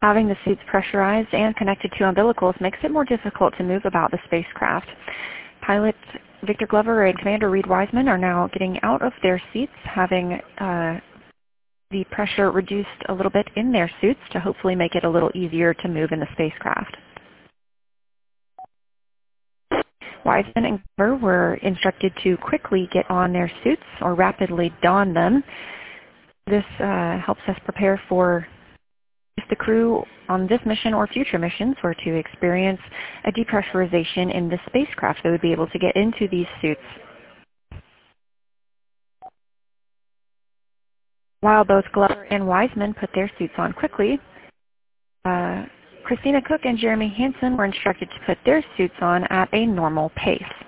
Having the suits pressurized and connected to umbilicals makes it more difficult to move about the spacecraft. Pilot Victor Glover and Commander Reed Wiseman are now getting out of their seats, having the pressure reduced a little bit in their suits to hopefully make it a little easier to move in the spacecraft. Wiseman and Glover were instructed to quickly get on their suits or rapidly don them. This helps us prepare for if the crew on this mission or future missions were to experience a depressurization in the spacecraft, they would be able to get into these suits. While both Glover and Wiseman put their suits on quickly, Christina Cook and Jeremy Hansen were instructed to put their suits on at a normal pace.